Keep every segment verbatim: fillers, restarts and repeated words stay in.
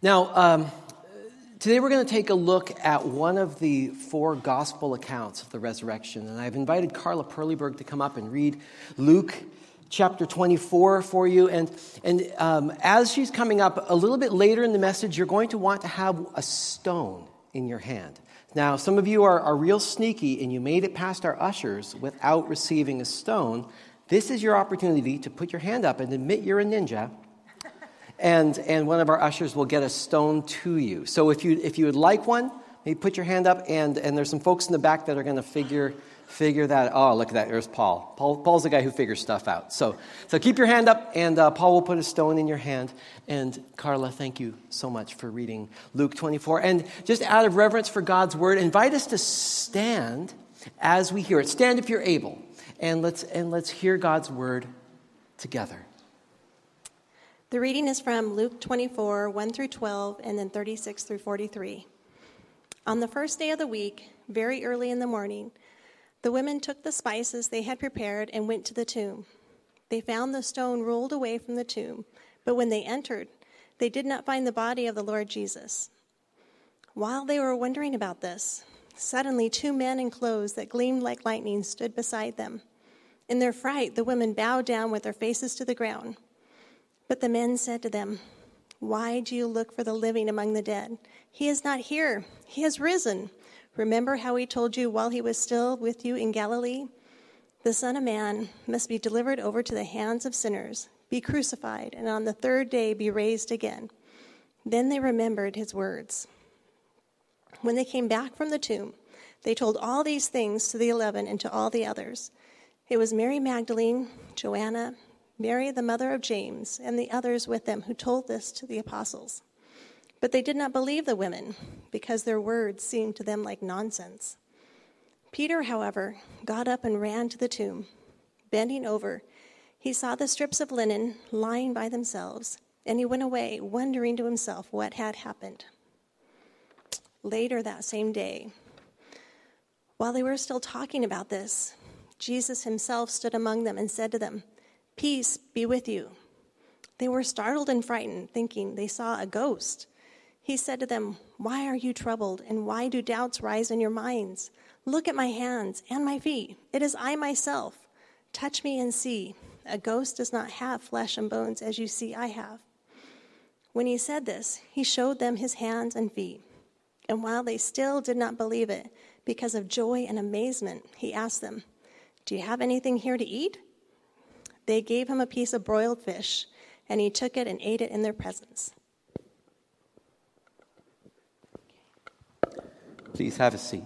Now, um, today we're going to take a look at one of the four gospel accounts of the resurrection. And I've invited Carla Perleberg to come up and read Luke chapter twenty-four for you. And, and um, as she's coming up, a little bit later in the message, you're going to want to have a stone in your hand. Now, some of you are, are real sneaky, and you made it past our ushers without receiving a stone. This is your opportunity to put your hand up and admit you're a ninja. And and one of our ushers will get a stone to you. So if you if you would like one, maybe put your hand up, and, and there's some folks in the back that are going to figure figure that. Oh, look at that. There's Paul. Paul. Paul's the guy who figures stuff out. So so keep your hand up, and uh, Paul will put a stone in your hand. And Carla, thank you so much for reading Luke twenty-four. And just out of reverence for God's word, invite us to stand as we hear it. Stand if you're able, and let's and let's hear God's word together. The reading is from Luke twenty-four, one through twelve, and then thirty-six through forty-three. On the first day of the week, very early in the morning, the women took the spices they had prepared and went to the tomb. They found the stone rolled away from the tomb, but when they entered, they did not find the body of the Lord Jesus. While they were wondering about this, suddenly two men in clothes that gleamed like lightning stood beside them. In their fright, the women bowed down with their faces to the ground. But the men said to them, "Why do you look for the living among the dead? He is not here. He has risen. Remember how he told you while he was still with you in Galilee? The Son of Man must be delivered over to the hands of sinners, be crucified, and on the third day be raised again." Then they remembered his words. When they came back from the tomb, they told all these things to the eleven and to all the others. It was Mary Magdalene, Joanna, Mary, the mother of James, and the others with them who told this to the apostles. But they did not believe the women, because their words seemed to them like nonsense. Peter, however, got up and ran to the tomb. Bending over, he saw the strips of linen lying by themselves, and he went away, wondering to himself what had happened. Later that same day, while they were still talking about this, Jesus himself stood among them and said to them, "Peace be with you." They were startled and frightened, thinking they saw a ghost. He said to them, "Why are you troubled, and why do doubts rise in your minds? Look at my hands and my feet. It is I myself. Touch me and see. A ghost does not have flesh and bones as you see I have." When he said this, he showed them his hands and feet. And while they still did not believe it, because of joy and amazement, he asked them, "Do you have anything here to eat?" They gave him a piece of broiled fish, and he took it and ate it in their presence. Please have a seat.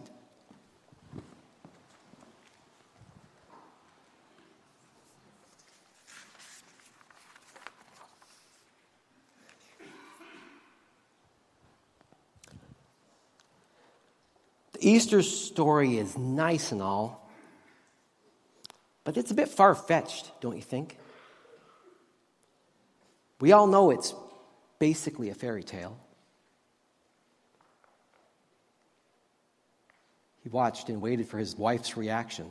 The Easter story is nice and all, but it's a bit far-fetched, don't you think? We all know it's basically a fairy tale. He watched and waited for his wife's reaction.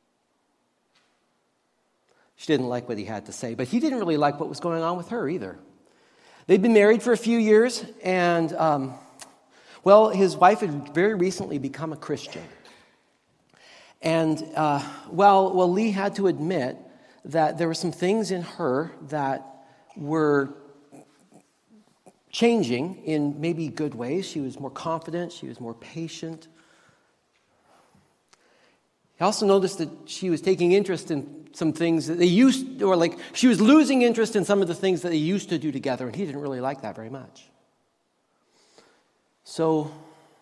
She didn't like what he had to say, but he didn't really like what was going on with her either. They'd been married for a few years, and, um, well, his wife had very recently become a Christian. And, uh, well, well, Lee had to admit that there were some things in her that were changing in maybe good ways. She was more confident. She was more patient. He also noticed that she was taking interest in some things that they used, or like she was losing interest in some of the things that they used to do together, and he didn't really like that very much. So,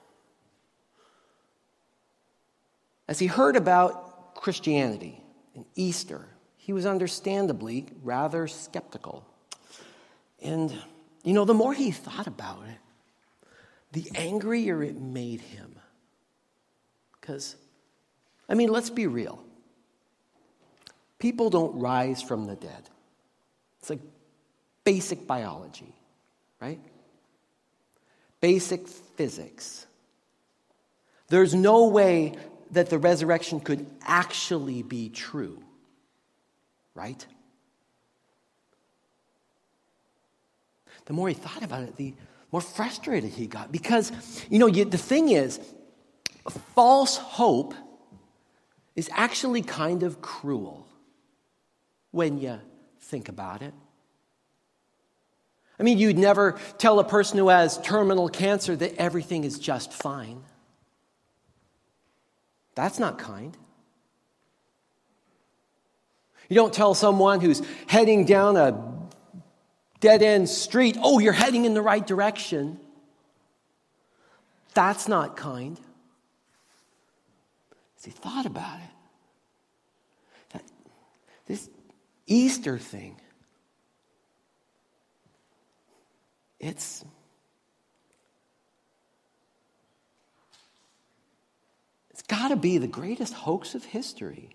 as he heard about Christianity and Easter, he was understandably rather skeptical. And, you know, the more he thought about it, the angrier it made him. Because, I mean, let's be real. People don't rise from the dead. It's like basic biology, right? Basic physics. There's no way that the resurrection could actually be true, right? The more he thought about it, the, more frustrated he got. Because, you know, you, the thing is, false hope is actually kind of cruel when you think about it. I mean, you'd never tell a person who has terminal cancer that everything is just fine. That's not kind. You don't tell someone who's heading down a dead-end street, oh, you're heading in the right direction. That's not kind. See, thought about it. That, this Easter thing, it's it's got to be the greatest hoax of history.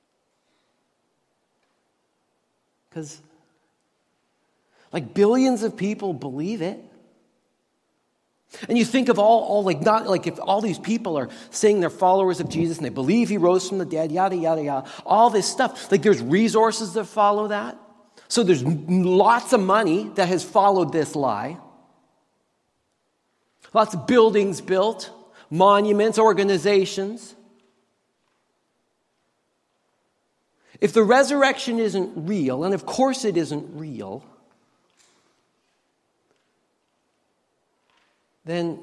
Because like billions of people believe it. And you think of all, all like not like if all these people are saying they're followers of Jesus and they believe he rose from the dead, yada, yada, yada, all this stuff. Like there's resources that follow that. So there's lots of money that has followed this lie. Lots of buildings built, monuments, organizations. If the resurrection isn't real, and of course it isn't real, then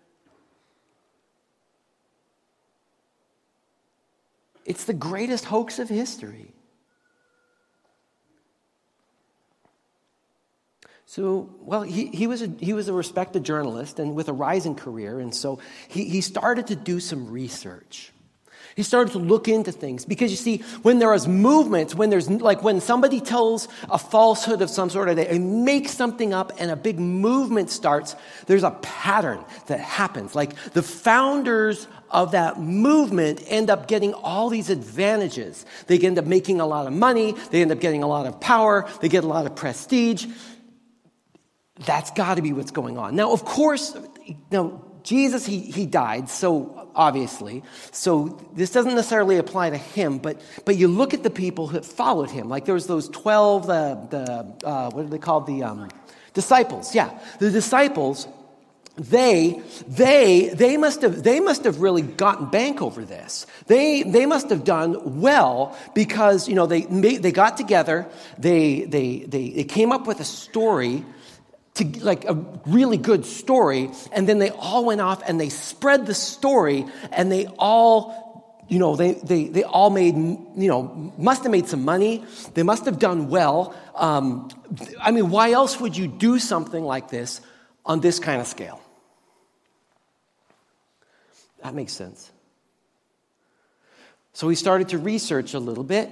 it's the greatest hoax of history. So, well, he, he was a, he was a respected journalist and with a rising career, and so he, he started to do some research. He started to look into things because you see, when there is movements, when there's like when somebody tells a falsehood of some sort, or they make something up and a big movement starts, there's a pattern that happens. Like the founders of that movement end up getting all these advantages. They end up making a lot of money. They end up getting a lot of power. They get a lot of prestige. That's got to be what's going on. Now, of course, now Jesus, he, he died, so obviously. So this doesn't necessarily apply to him, but but you look at the people who followed him. Like there was those twelve, the, the uh, what are they called? The um, disciples. Yeah, the disciples, they they they must have they must have really gotten bank over this. They they must have done well because, you know, they they got together, they they they, they came up with a story, to like a really good story, and then they all went off and they spread the story, and they all, you know, they they they all made, you know, must have made some money. They must have done well. Um, I mean, why else would you do something like this on this kind of scale? That makes sense. So we started to research a little bit.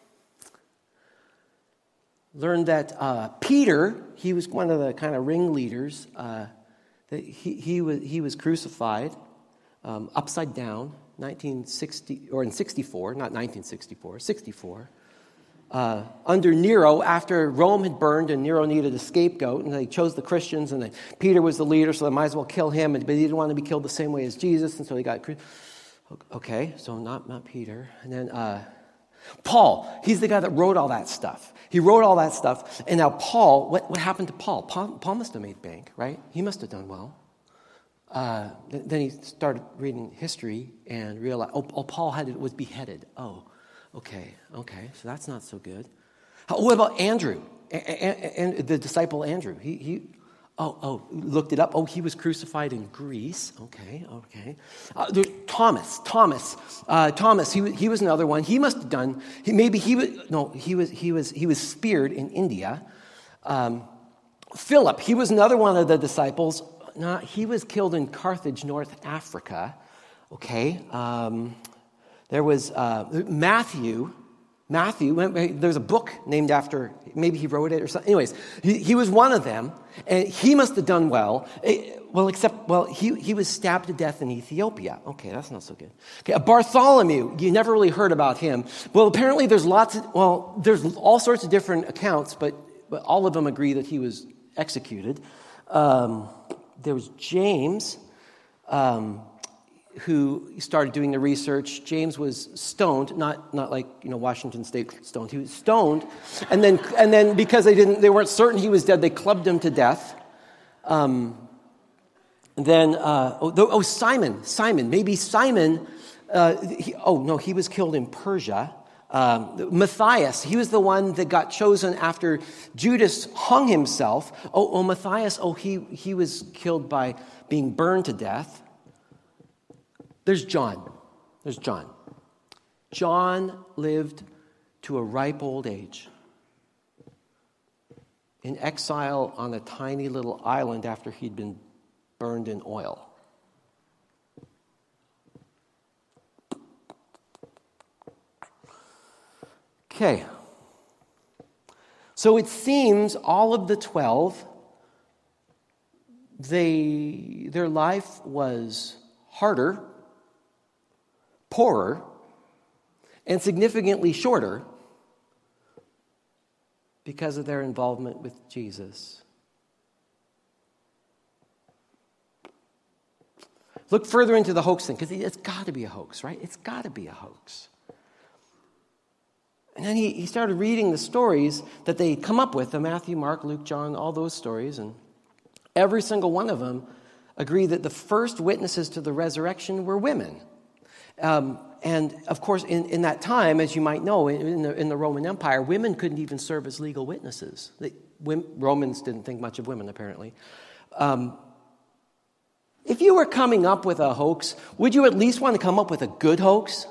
Learned that uh, Peter, he was one of the kind of ringleaders. Uh, that he he was he was crucified um, upside down, nineteen sixty or in sixty-four, not nineteen sixty-four, sixty-four, uh, under Nero after Rome had burned and Nero needed a scapegoat, and they chose the Christians, and they, Peter was the leader, so they might as well kill him, but he didn't want to be killed the same way as Jesus, and so he got okay, so not not Peter, and then. Uh, Paul, he's the guy that wrote all that stuff. He wrote all that stuff. And now Paul, what, what happened to Paul? Paul? Paul must have made bank, right? He must have done well. Uh, th- then he started reading history and realized, oh, oh Paul had was beheaded. Oh, okay, okay, so that's not so good. How, what about Andrew? And the disciple Andrew, he, he oh, oh, looked it up. Oh, he was crucified in Greece. Okay, okay. Uh, there's Thomas, Thomas, uh, Thomas. He he was another one. He must have done. He, maybe he was no. He was he was he was speared in India. Um, Philip. He was another one of the disciples. No, he was killed in Carthage, North Africa. Okay. Um, there was uh, Matthew. Matthew, there's a book named after, maybe he wrote it or something. Anyways, he, he was one of them, and he must have done well. Well, except, well, he, he was stabbed to death in Ethiopia. Okay, that's not so good. Okay, Bartholomew, you never really heard about him. Well, apparently there's lots of, well, there's all sorts of different accounts, but, but all of them agree that he was executed. Um, there was James, um, who started doing the research. James was stoned, not not like, you know, Washington State stoned. He was stoned, and then and then because they didn't, they weren't certain he was dead, they clubbed him to death. Um, then, uh, oh, oh, Simon, Simon, maybe Simon, uh, he, oh, no, he was killed in Persia. Um, Matthias, he was the one that got chosen after Judas hung himself. Oh, oh Matthias, oh, he, he was killed by being burned to death. There's John. There's John. John lived to a ripe old age in exile on a tiny little island after he'd been burned in oil. Okay. So it seems all of the twelve, they, their life was harder, poorer, and significantly shorter because of their involvement with Jesus. Look further into the hoax thing, because it's got to be a hoax, right? It's got to be a hoax. And then he, he started reading the stories that they come up with, the Matthew, Mark, Luke, John, all those stories, and every single one of them agree that the first witnesses to the resurrection were women. Um, and, of course, in, in that time, as you might know, in the, in the Roman Empire, women couldn't even serve as legal witnesses. They, women, Romans didn't think much of women, apparently. Um, if you were coming up with a hoax, would you at least want to come up with a good hoax?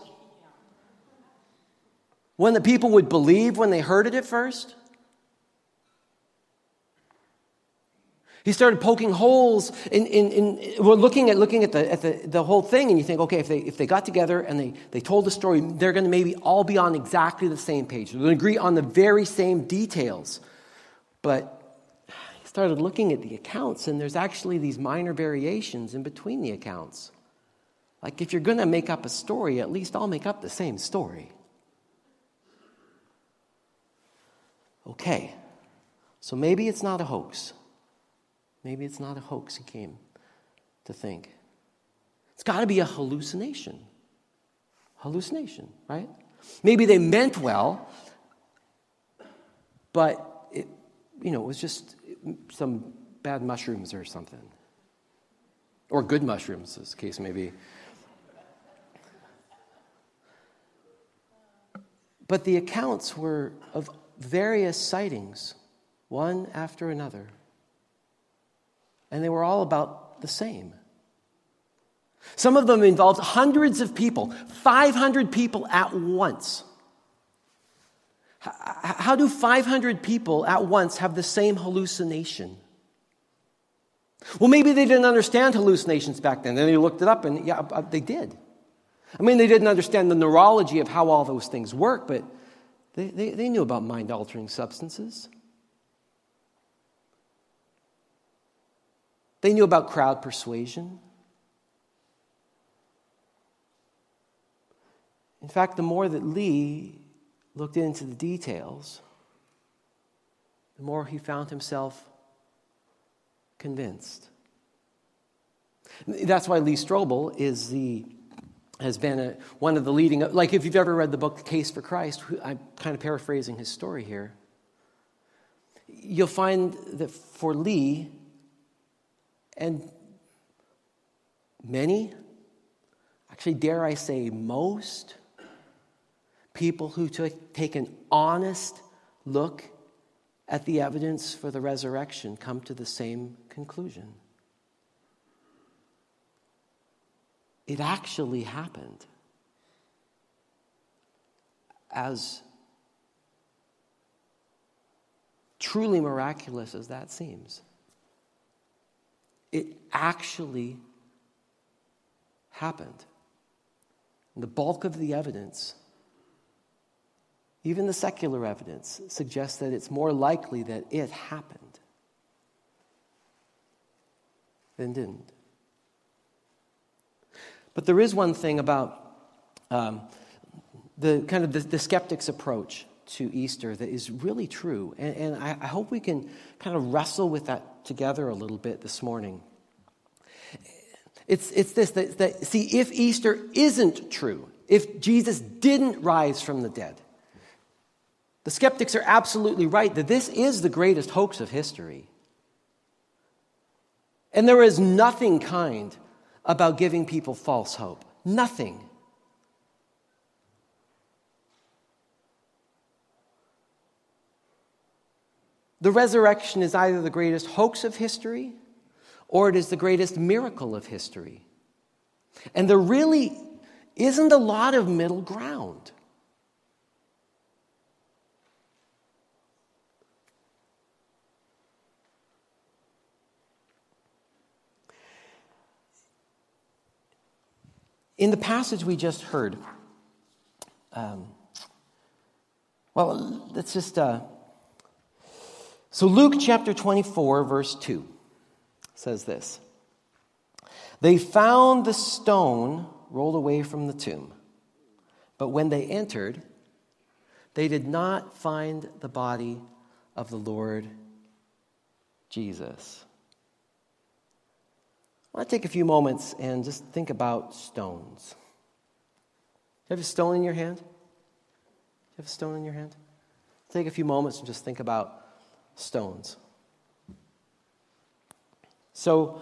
One that people would believe when they heard it at first? He started poking holes in, in, in we're looking at looking at the at the, the whole thing, and you think, okay, if they if they got together and they, they told the story, they're going to maybe all be on exactly the same page. They'll agree on the very same details. But he started looking at the accounts, and there's actually these minor variations in between the accounts. Like, if you're going to make up a story, at least I'll make up the same story. Okay, so maybe it's not a hoax. Maybe it's not a hoax, he came to think. It's got to be a hallucination. Hallucination, right? Maybe they meant well, but it, you know, it was just some bad mushrooms or something. Or good mushrooms, as the case may be. But the accounts were of various sightings, one after another. And they were all about the same. Some of them involved hundreds of people, five hundred people at once. How do five hundred people at once have the same hallucination? Well, maybe they didn't understand hallucinations back then. Then they looked it up, and yeah, they did. I mean, they didn't understand the neurology of how all those things work, but they, they, they knew about mind-altering substances. They knew about crowd persuasion. In fact, the more that Lee looked into the details, the more he found himself convinced. That's why Lee Strobel is the has been a, one of the leading, like if you've ever read the book The Case for Christ, I'm kind of paraphrasing his story here, you'll find that for Lee, and many, actually dare I say most, people who took, take an honest look at the evidence for the resurrection come to the same conclusion. It actually happened. As truly miraculous as that seems, it actually happened. And the bulk of the evidence, even the secular evidence, suggests that it's more likely that it happened than didn't. But there is one thing about um, the kind of the, the skeptic's approach to Easter that is really true. And, and I, I hope we can kind of wrestle with that together a little bit this morning. It's, it's this, that, that, see, if Easter isn't true, if Jesus didn't rise from the dead, the skeptics are absolutely right that this is the greatest hoax of history. And there is nothing kind about giving people false hope. Nothing. The resurrection is either the greatest hoax of history or it is the greatest miracle of history. And there really isn't a lot of middle ground. In the passage we just heard, um, well, let's just, uh, so Luke chapter twenty-four, verse two says this. They found the stone rolled away from the tomb, but when they entered, they did not find the body of the Lord Jesus. I want to take a few moments and just think about stones. Do you have a stone in your hand? Do you have a stone in your hand? Take a few moments and just think about stones. So,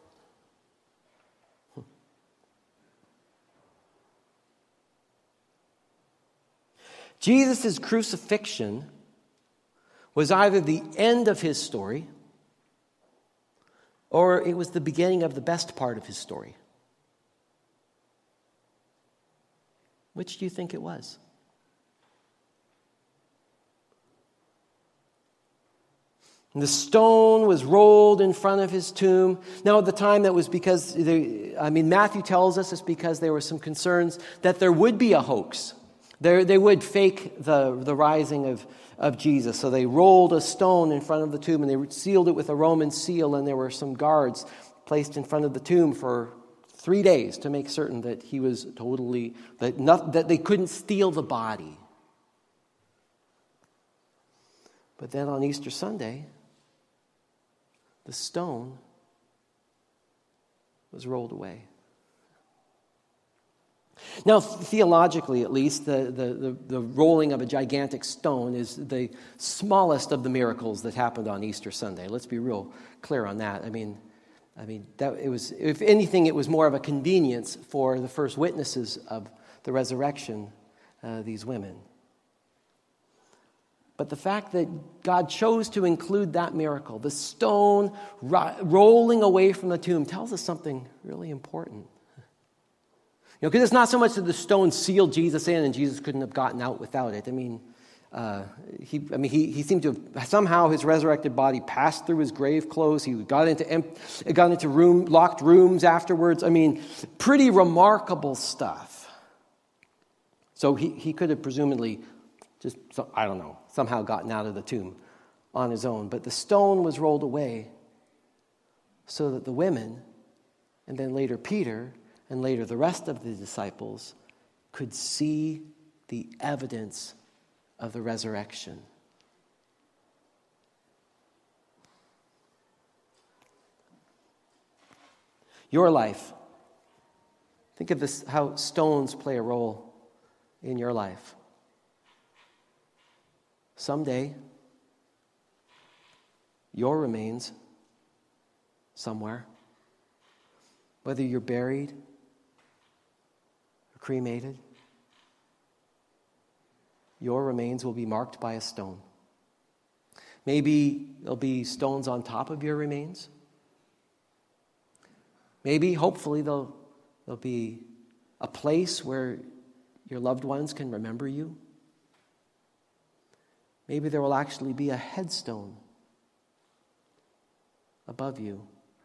Jesus' crucifixion was either the end of his story or it was the beginning of the best part of his story. Which do you think it was? And the stone was rolled in front of his tomb. Now, at the time, that was because, they, I mean, Matthew tells us it's because there were some concerns that there would be a hoax. There, they would fake the, the rising of, of Jesus. So they rolled a stone in front of the tomb and they sealed it with a Roman seal, and there were some guards placed in front of the tomb for three days to make certain that he was totally, that, not, that they couldn't steal the body. But then on Easter Sunday, the stone was rolled away. Now, theologically at least, the, the, the, the rolling of a gigantic stone is the smallest of the miracles that happened on Easter Sunday. Let's be real clear on that. I mean, I mean that it was, if anything, it was more of a convenience for the first witnesses of the resurrection, uh, these women. But the fact that God chose to include that miracle, the stone ro- rolling away from the tomb, tells us something really important. You know, because it's not so much that the stone sealed Jesus in and Jesus couldn't have gotten out without it. I mean, uh, he, I mean, he, he seemed to have, somehow his resurrected body passed through his grave clothes. He got into em- got into room locked rooms afterwards. I mean, pretty remarkable stuff. So he, he could have presumably just, I don't know, somehow gotten out of the tomb on his own. But the stone was rolled away so that the women, and then later Peter, and later the rest of the disciples, could see the evidence of the resurrection. Your life. Think of this, how stones play a role in your life. Someday, your remains somewhere, whether you're buried or cremated, your remains will be marked by a stone. Maybe there'll be stones on top of your remains. Maybe, hopefully, there'll, there'll be a place where your loved ones can remember you. Maybe there will actually be a headstone above you.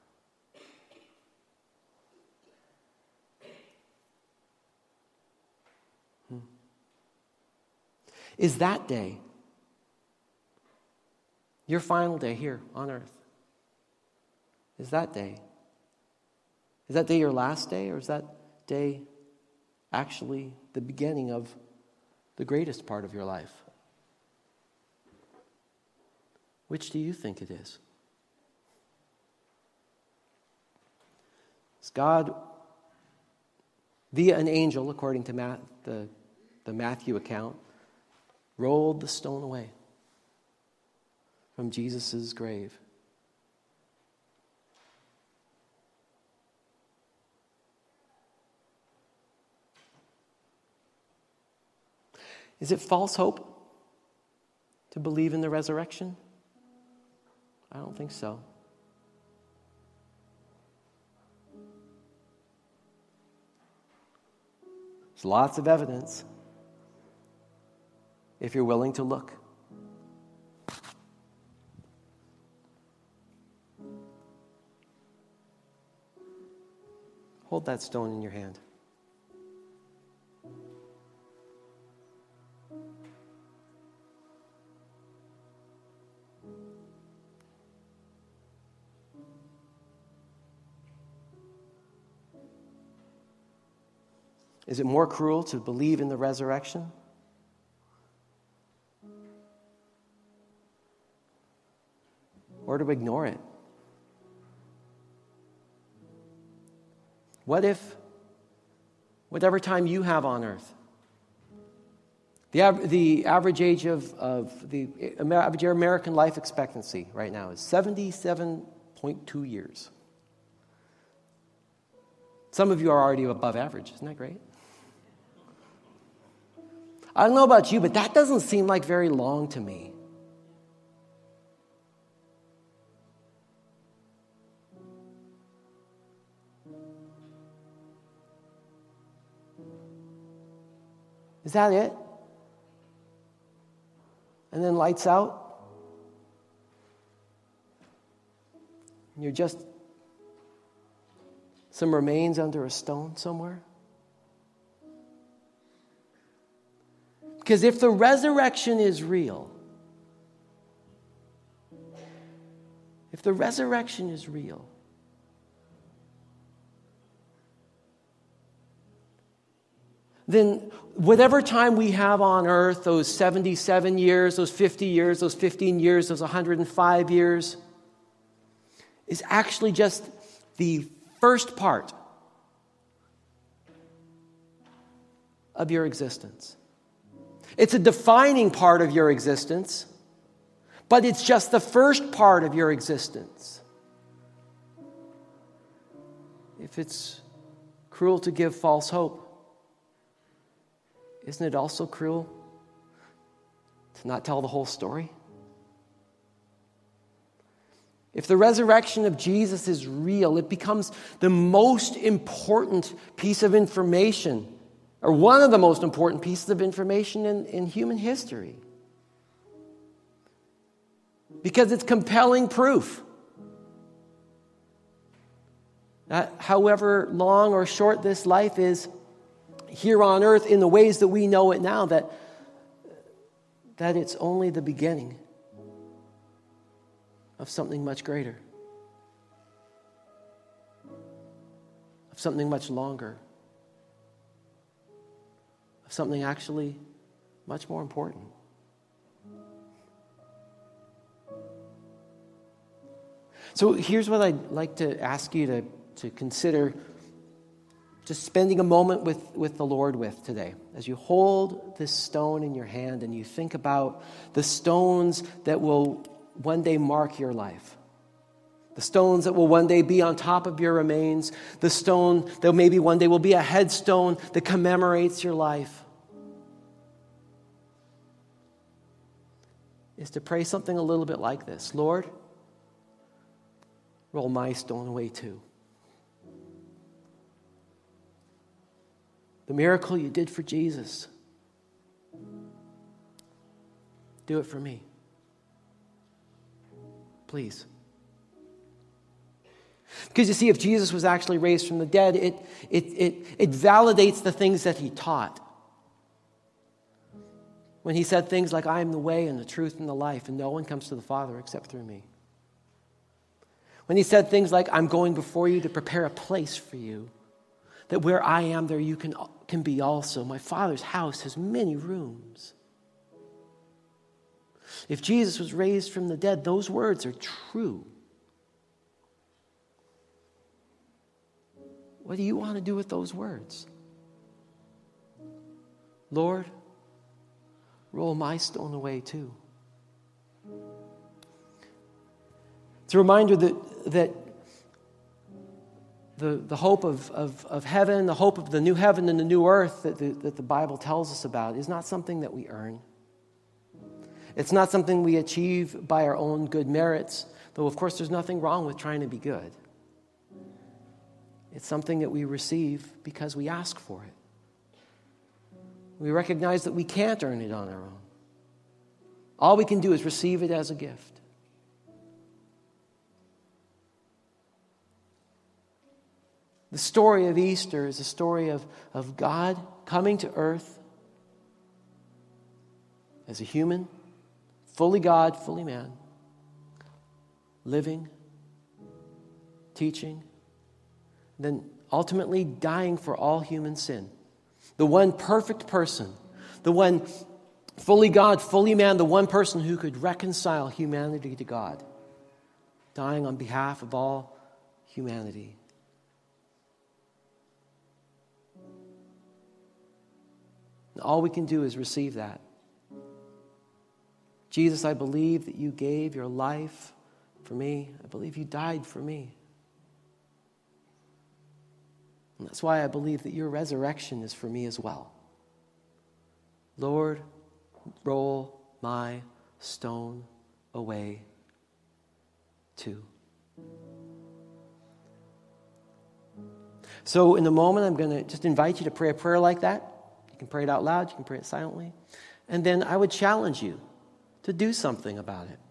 Hmm. Is that day your final day here on earth? Is that day? Is that day your last day, or is that day actually the beginning of the greatest part of your life? Which do you think it is? Is God, via an angel, according to Matt, the, the Matthew account, rolled the stone away from Jesus' grave? Is it false hope to believe in the resurrection? I don't think so. There's lots of evidence if you're willing to look. Hold that stone in your hand. Is it more cruel to believe in the resurrection? Or to ignore it? What if, whatever time you have on earth, the, av- the average age of, of the average American life expectancy right now is seventy-seven point two years. Some of you are already above average. Isn't that great? I don't know about you, but that doesn't seem like very long to me. Is that it? And then lights out? And you're just some remains under a stone somewhere? Because if the resurrection is real, if the resurrection is real, then whatever time we have on earth, those seventy-seven years, those fifty years, those fifteen years, those one hundred five years, is actually just the first part of your existence. It's a defining part of your existence, but it's just the first part of your existence. If it's cruel to give false hope, isn't it also cruel to not tell the whole story? If the resurrection of Jesus is real, it becomes the most important piece of information, or one of the most important pieces of information in, in human history. Because it's compelling proof that however long or short this life is here on earth in the ways that we know it now, that, that it's only the beginning of something much greater, of something much longer, of something actually much more important. So here's what I'd like to ask you to, to consider just spending a moment with, with the Lord with today. As you hold this stone in your hand and you think about the stones that will one day mark your life. The stones that will one day be on top of your remains. The stone that maybe one day will be a headstone that commemorates your life. Is to pray something a little bit like this. Lord, roll my stone away too. The miracle you did for Jesus, do it for me. Please. Because you see, if Jesus was actually raised from the dead, it, it, it, it validates the things that he taught. When he said things like, I am the way and the truth and the life, and no one comes to the Father except through me. When he said things like, I'm going before you to prepare a place for you, that where I am, there you can, can be also. My Father's house has many rooms. If Jesus was raised from the dead, those words are true. What do you want to do with those words? Lord, roll my stone away too. It's a reminder that, that the, the hope of, of, of heaven, the hope of the new heaven and the new earth that the, that the Bible tells us about is not something that we earn. It's not something we achieve by our own good merits, though of course there's nothing wrong with trying to be good. It's something that we receive because we ask for it. We recognize that we can't earn it on our own. All we can do is receive it as a gift. The story of Easter is a story of, of God coming to earth as a human, fully God, fully man, living, teaching, then ultimately dying for all human sin. The one perfect person, the one fully God, fully man, the one person who could reconcile humanity to God, dying on behalf of all humanity. And all we can do is receive that. Jesus, I believe that you gave your life for me. I believe you died for me. And that's why I believe that your resurrection is for me as well. Lord, roll my stone away too. So in a moment, I'm going to just invite you to pray a prayer like that. You can pray it out loud. You can pray it silently. And then I would challenge you to do something about it.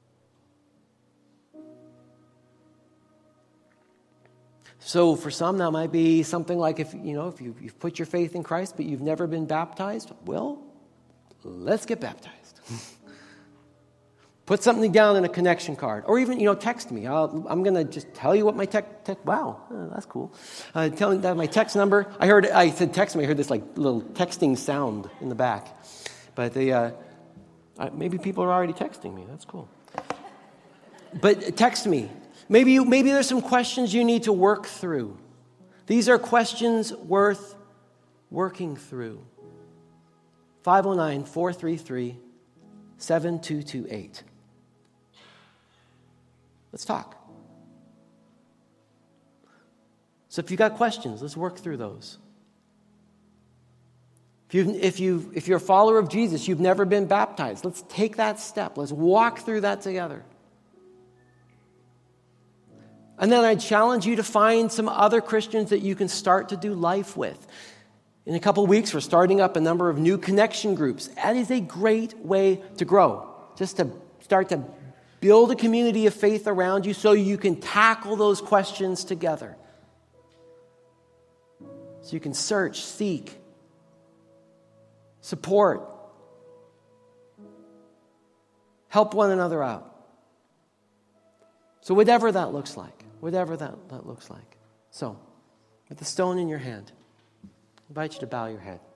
So for some, that might be something like if you know if you, you've put your faith in Christ, but you've never been baptized. Well, let's get baptized. Put something down in a connection card, or even you know text me. I'll, I'm going to just tell you what my text. Te- wow, oh, that's cool. Uh, tell me that my text number. I heard. I said text me. I heard this like little texting sound in the back, but the uh, uh, maybe people are already texting me. That's cool. But text me. Maybe you, maybe there's some questions you need to work through. These are questions worth working through. five oh nine, four three three, seven two two eight. Let's talk. So if you've got questions, let's work through those. If, you, if, you, if you're a follower of Jesus, you've never been baptized, let's take that step. Let's walk through that together. And then I challenge you to find some other Christians that you can start to do life with. In a couple of weeks, we're starting up a number of new connection groups. That is a great way to grow, just to start to build a community of faith around you so you can tackle those questions together. So you can search, seek, support, help one another out. So whatever that looks like, whatever that, that looks like. So, with the stone in your hand, I invite you to bow your head.